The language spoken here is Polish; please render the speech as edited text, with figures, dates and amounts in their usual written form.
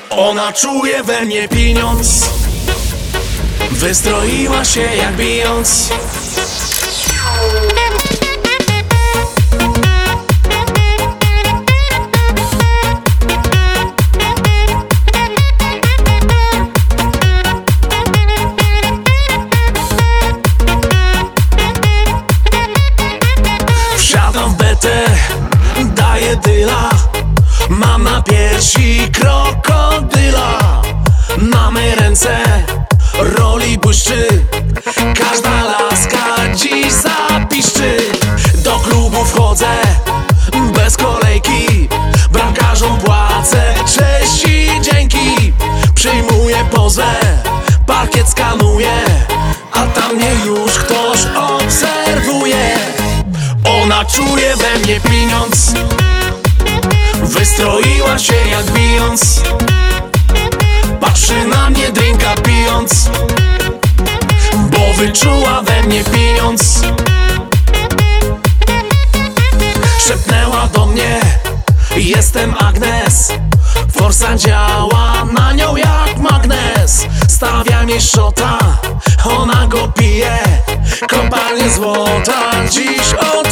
Ona czuje we mnie pieniądz, wystroiła się jak Beyoncé. Wsiadam w betę, daję dyla, mam na piersi krokodyla. Mamy ręce, roli błyszczy, każda laska dziś zapiszczy. Do klubu wchodzę, bez kolejki, bramkarzom płacę cześć i dzięki. Przyjmuję pozę, parkiet skanuję, a tam mnie już ktoś obserwuje. Ona czuje we mnie pieniądz, wystroiła się jak Beyoncé. Patrzy na mnie drinka pijąc, bo wyczuła we mnie pieniądz. Szepnęła do mnie, jestem Agnes. Forsa działa na nią jak magnes. Stawia mi szota, ona go pije, kopalnie złota dziś od